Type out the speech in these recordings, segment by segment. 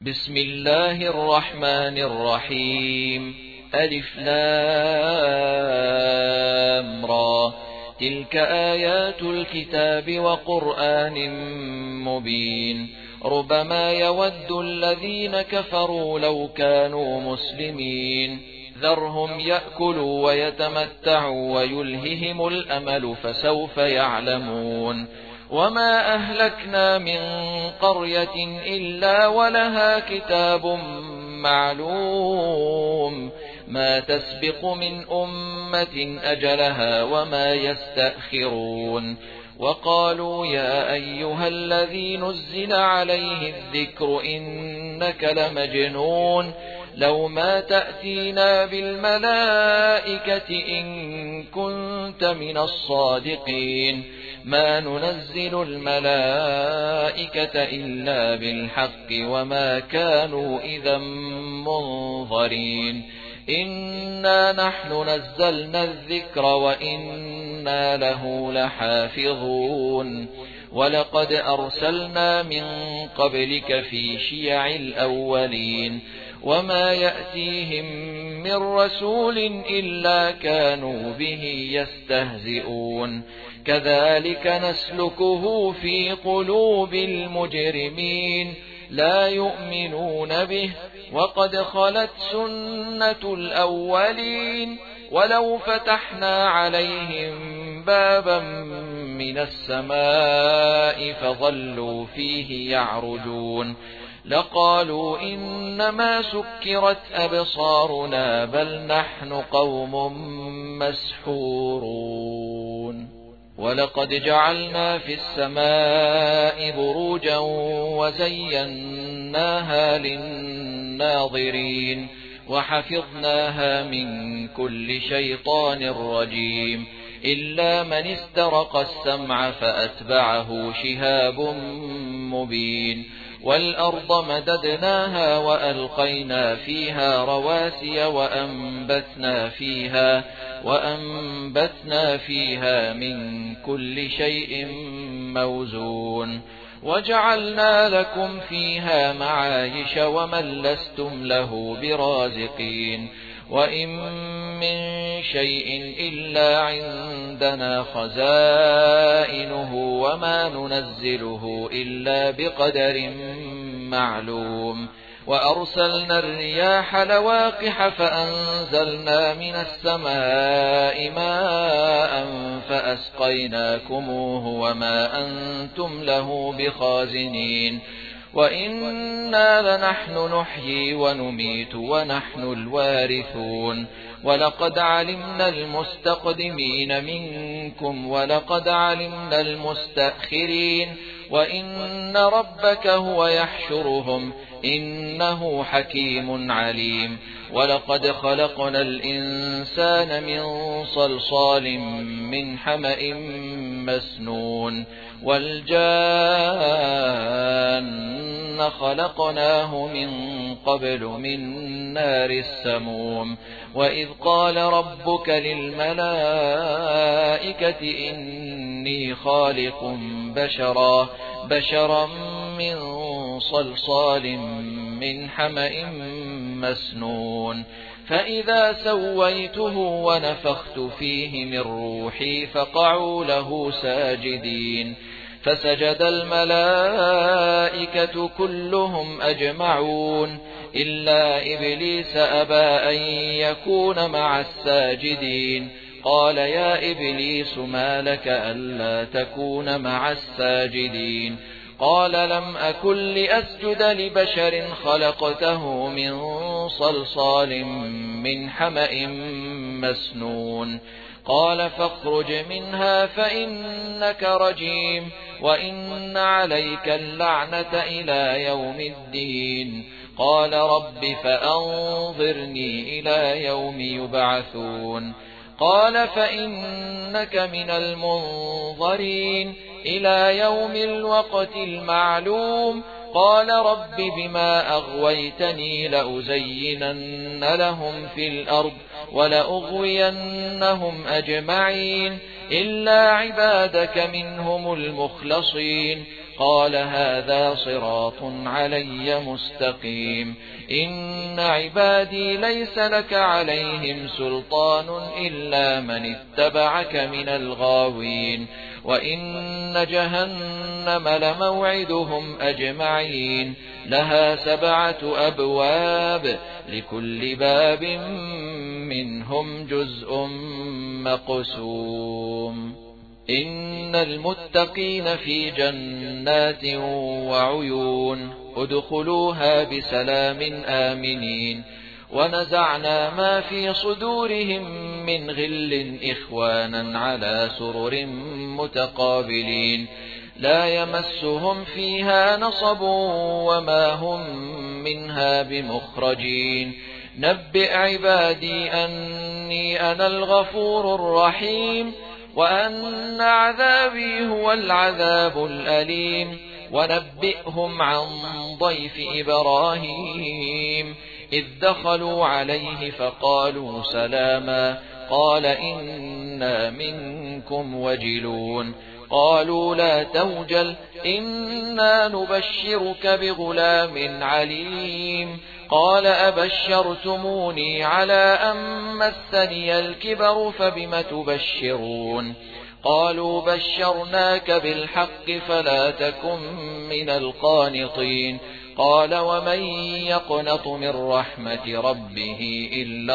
بسم الله الرحمن الرحيم. ألف لام را. تلك آيات الكتاب وقرآن مبين. ربما يود الذين كفروا لو كانوا مسلمين. ذرهم يأكلوا ويتمتعوا ويلههم الأمل فسوف يعلمون. وما أهلكنا من قرية إلا ولها كتاب معلوم ما تسبق من أمة أجلها وما يستأخرون. وقالوا يا أيها الذي نزل عليه الذكر إنك لمجنون لو ما تأتينا بالملائكة إن كنت من الصادقين ما ننزل الملائكة إلا بالحق وما كانوا إذا منظرين. إنا نحن نزلنا الذكر وإنا له لحافظون. ولقد أرسلنا من قبلك في شيع الأولين وما يأتيهم من رسول إلا كانوا به يستهزئون. كذلك نسلكه في قلوب المجرمين لا يؤمنون به وقد خلت سنة الأولين. ولو فتحنا عليهم بابا من السماء فظلوا فيه يعرجون لقالوا إنما سكرت أبصارنا بل نحن قوم مسحورون. ولقد جعلنا في السماء بروجا وزيناها للناظرين وحفظناها من كل شيطان رجيم إلا من استرق السمع فأتبعه شهاب مبين. والأرض مددناها وألقينا فيها رواسي وأنبتنا فيها من كل شيء موزون. وجعلنا لكم فيها معايش ومن لستم له برازقين. وإن من شيء إلا عندنا خزائنه وما ننزله إلا بقدر معلوم. وأرسلنا الرياح لواقح فأنزلنا من السماء ماء فأسقيناكموه وما أنتم له بخازنين. وإنا لنحن نحيي ونميت ونحن الوارثون. ولقد علمنا المستقدمين منكم ولقد علمنا المستأخرين وإن ربك هو يحشرهم إنه حكيم عليم. ولقد خلقنا الإنسان من صلصال من حمأ مسنون والجان خلقناه من قبل من نار السموم. وإذ قال ربك للملائكة إني خالق بشرا من صلصال من حمأ مسنون فإذا سويته ونفخت فيه من روحي فقعوا له ساجدين. فسجد الملائكة كلهم أجمعون إلا إبليس أبى أن يكون مع الساجدين. قال يا إبليس ما لك ألا تكون مع الساجدين؟ قال لم أكن لأسجد لبشر خلقته من صلصال من حمأ مسنون. قال فاخرج منها فإنك رجيم وإن عليك اللعنة إلى يوم الدين. قال رب فأنظرني إلى يوم يبعثون. قال فإنك من المنظرين إلى يوم الوقت المعلوم. قال رب بما أغويتني لأزينن لهم في الأرض ولأغوينهم أجمعين إلا عبادك منهم المخلصين. قال هذا صراط علي مستقيم. إن عبادي ليس لك عليهم سلطان إلا من اتبعك من الغاوين. وإن جهنم لموعدهم أجمعين لها 7 أبواب لكل باب منهم جزء مقسوم. إن المتقين في جنات وعيون ادخلوها بسلام آمنين. ونزعنا ما في صدورهم من غل إخوانا على سرر متقابلين لا يمسهم فيها نصب وما هم منها بمخرجين. نبئ عبادي أني أنا الغفور الرحيم وأن عذابي هو العذاب الأليم. ونبئهم عن ضيف إبراهيم إذ دخلوا عليه فقالوا سلاما قال إنا منكم وجلون. قالوا لا توجل إنا نبشرك بغلام عليم. قال أبشرتموني على أن مسني الكبر فبم تبشرون. قالوا بشرناك بالحق فلا تكن من القانطين. قال ومن يقنط من رحمة ربه إلا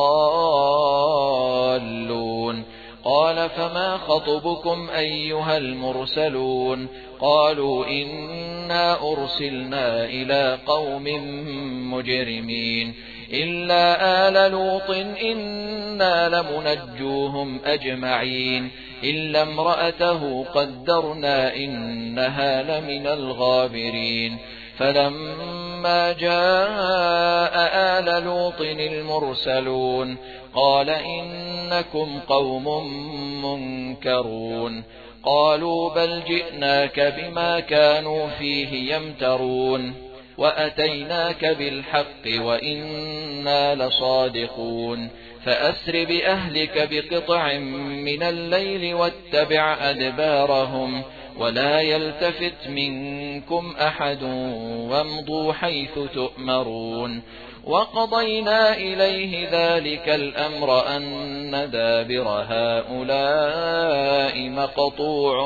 الضالون. قال فما خطبكم أيها المرسلون؟ قالوا إنا أرسلنا إلى قوم مجرمين إلا آل لوط إنا لمنجوهم أجمعين إلا امرأته قدرنا إنها لمن الغابرين. فلما جاء آل لوط المرسلون قال إنكم قوم منكرون. قالوا بل جئناك بما كانوا فيه يمترون وأتيناك بالحق وإنا لصادقون. فأسر بأهلك بقطع من الليل واتبع أدبارهم ولا يلتفت منكم أحد وامضوا حيث تؤمرون. وقضينا إليه ذلك الأمر أن دابر هؤلاء مقطوع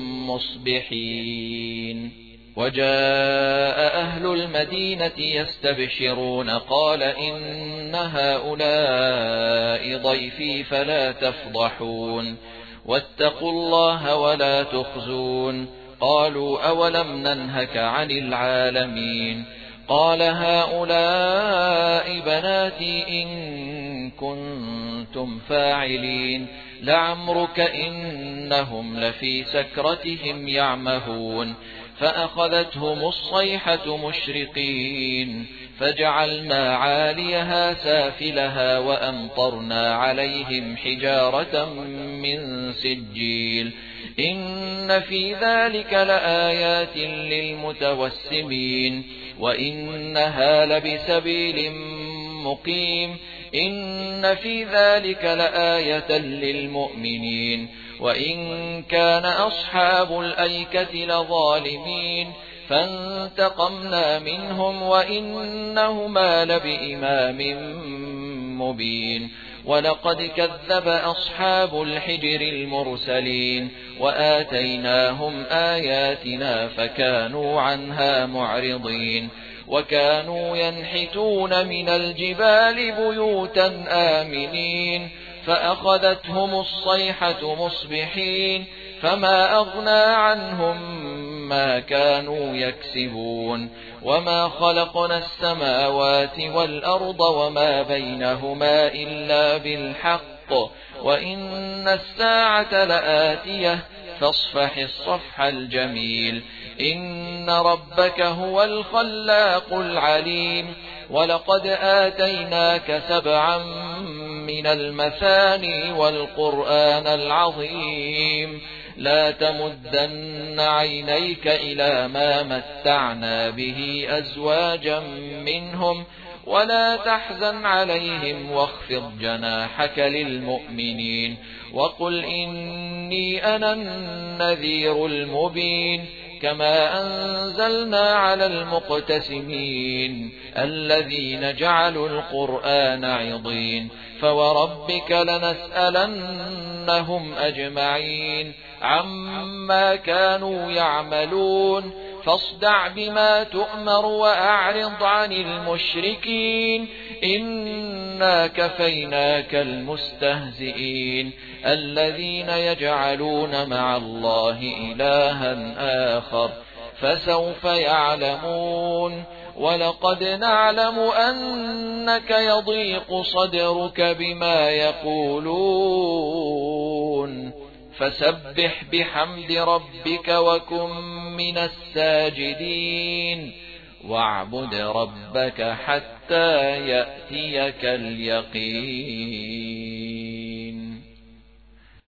مصبحين. وجاء أهل المدينة يستبشرون قال إن هؤلاء ضيفي فلا تفضحون واتقوا الله ولا تخزون. قالوا أولم ننهك عن العالمين؟ قال هؤلاء بناتي إن كنتم فاعلين لعمرك إنهم لفي سكرتهم يعمهون. فأخذتهم الصيحة مشرقين فجعلنا عاليها سافلها وأمطرنا عليهم حجارة من سجيل. إن في ذلك لآيات للمتوسمين وإنها لبسبيل مقيم. إن في ذلك لآية للمؤمنين وإن كان أصحاب الأيكة لظالمين فانتقمنا منهم وإنهما لبإمام مبين. ولقد كذب أصحاب الحجر المرسلين وآتيناهم آياتنا فكانوا عنها معرضين. وكانوا ينحتون من الجبال بيوتا آمنين فأخذتهم الصيحة مصبحين فما أغنى عنهم ما كانوا يكسبون. وما خلقنا السماوات والأرض وما بينهما إلا بالحق وإن الساعة لآتية فاصفح الصفح الجميل. إن ربك هو الخلاق العليم. ولقد آتيناك 7 من المثاني والقرآن العظيم. لا تمدن عينيك إلى ما متعنا به أزواجا منهم ولا تحزن عليهم واخفض جناحك للمؤمنين. وقل إني أنا النذير المبين. كما أنزلنا على المقتسمين الذين جعلوا القرآن عضين فوربك لنسألنهم أجمعين عما كانوا يعملون فاصدع بما تؤمر وأعرض عن المشركين إنا كفيناك المستهزئين الذين يجعلون مع الله إلها آخر فسوف يعلمون ولقد نعلم أنك يضيق صدرك بما يقولون فسبح بحمد ربك وكن من الساجدين واعبد ربك حتى يأتيك اليقين.